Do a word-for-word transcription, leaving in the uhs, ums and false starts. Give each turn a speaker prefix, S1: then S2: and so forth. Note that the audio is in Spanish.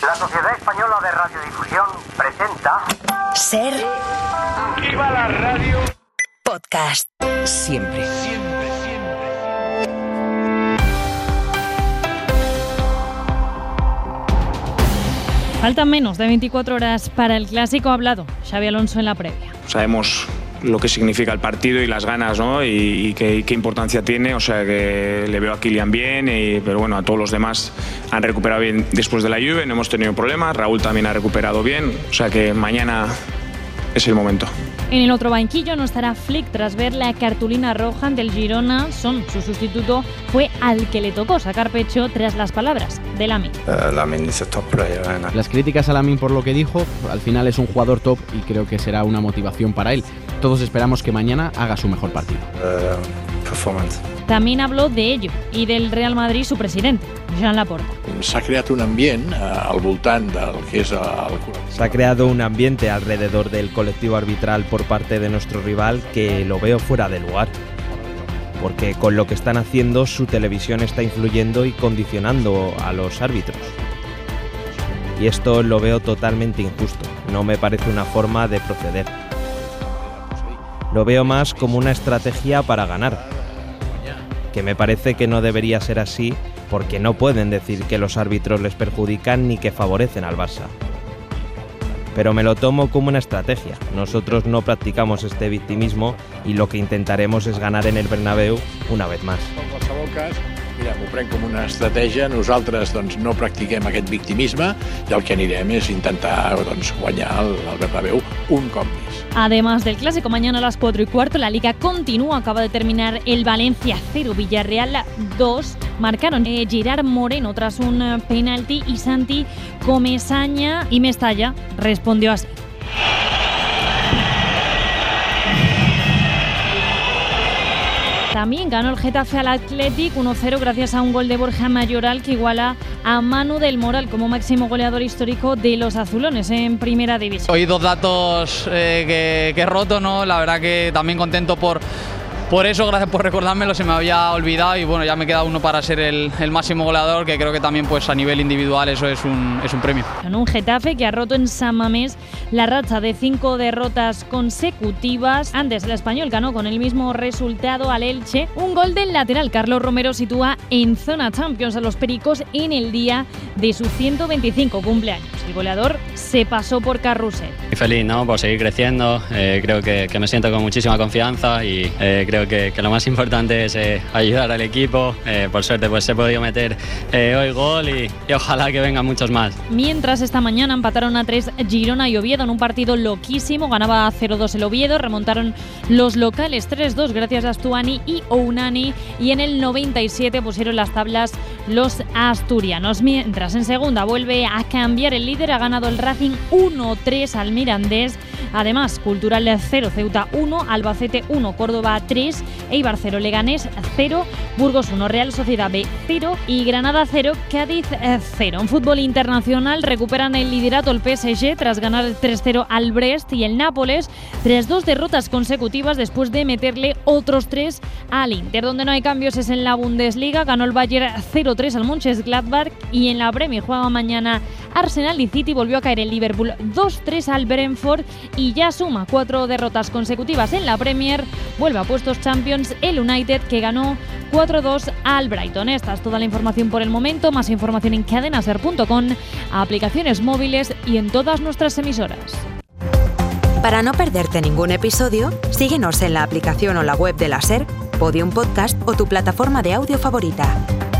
S1: La Sociedad Española de Radiodifusión presenta
S2: Ser
S3: ¡Viva la radio!
S2: Podcast.
S4: Siempre.
S3: Siempre, siempre.
S5: Faltan menos de veinticuatro horas para el clásico. Ha hablado Xabi Alonso en la previa.
S6: Sabemos lo que significa el partido y las ganas, ¿no? Y, y qué, qué importancia tiene, o sea que le veo a Kylian bien, y, pero bueno, a todos los demás han recuperado bien después de la Juve, no hemos tenido problemas, Raúl también ha recuperado bien, o sea que mañana es el momento.
S5: En el otro banquillo no estará Flick tras ver la cartulina roja del Girona. Son, su sustituto, fue al que le tocó sacar pecho tras las palabras de Lamine.
S7: Uh, Lamine is a top player.
S8: Las críticas a Lamine por lo que dijo, al final es un jugador top y creo que será una motivación para él. Todos esperamos que mañana haga su mejor partido.
S7: Uh, performance.
S5: También habló de ello y del Real Madrid su presidente, Joan Laporta.
S9: S'ha creat un ambient eh, al voltant del que és el...
S10: Se ha creado un ambiente alrededor del colectivo arbitral por parte de nuestro rival que lo veo fuera de lugar. Porque con lo que están haciendo, su televisión está influyendo y condicionando a los árbitros. Y esto lo veo totalmente injusto. No me parece una forma de proceder. Lo veo más como una estrategia para ganar. Que me parece que no debería ser así, porque no pueden decir que los árbitros les perjudican ni que favorecen al Barça. Pero me lo tomo como una estrategia. Nosotros no practicamos este victimismo y lo que intentaremos es ganar en el Bernabéu una vez más.
S9: En qualsevol cas, mira, m'ho prenc com una estratègia. Nosaltres doncs, no practiquem aquest victimisme i el que anirem és intentar doncs, guanyar el, el Bernabéu un cop més.
S5: Además del clásico, mañana a las cuatro y cuarto la Liga continúa. Acaba de terminar el Valencia cero, Villarreal dos. Marcaron eh, Gerard Moreno tras un eh, penalti y Santi Comesaña y Mestalla respondió así. También ganó el Getafe al Athletic uno cero gracias a un gol de Borja Mayoral que iguala a Manu del Moral como máximo goleador histórico de los azulones en primera división.
S11: Hoy dos datos eh, que, que he roto, ¿no? La verdad que también contento por, por eso, gracias por recordármelo, se me había olvidado y bueno, ya me queda uno para ser el, el máximo goleador, que creo que también pues a nivel individual eso es un, es un premio.
S5: Con un Getafe que ha roto en San Mamés la racha de cinco derrotas consecutivas. Antes el Español ganó con el mismo resultado al Elche. Un gol del lateral Carlos Romero sitúa en zona Champions a los Pericos en el día de su ciento veinticinco cumpleaños. El goleador se pasó por Carrusel.
S12: Muy feliz, ¿no? Por seguir creciendo, eh, creo que, que me siento con muchísima confianza y eh, creo que, que lo más importante es eh, ayudar al equipo. Eh, por suerte pues he podido meter eh, hoy gol y, y ojalá que vengan muchos más.
S5: Mientras esta mañana empataron a tres Girona y Oviedo en un partido loquísimo. Ganaba cero dos el Oviedo, remontaron los locales tres dos gracias a Astuani y Ounani y en el noventa y siete pusieron las tablas los asturianos. Mientras en segunda vuelve a cambiar el líder, ha ganado el Racing uno tres al Mirandés. Además, Cultural cero, Ceuta uno, Albacete uno, Córdoba tres, Eibar cero, Leganés cero, Burgos uno, Real Sociedad B cero y Granada cero, Cádiz cero. En fútbol internacional recuperan el liderato el P S G tras ganar tres cero al Brest y el Nápoles tras dos derrotas consecutivas después de meterle otros tres al Inter. Donde no hay cambios es en la Bundesliga, ganó el Bayern cero tres al Mönchengladbach y en la Premier juega mañana Arsenal y City, volvió a caer el Liverpool dos tres al Brentford y ya suma cuatro derrotas consecutivas en la Premier. Vuelve a puestos Champions el United que ganó cuatro dos al Brighton. Esta es toda la información por el momento. Más información en cadenaser punto com, aplicaciones móviles y en todas nuestras emisoras.
S2: Para no perderte ningún episodio, síguenos en la aplicación o la web de la SER, Podium Podcast o tu plataforma de audio favorita.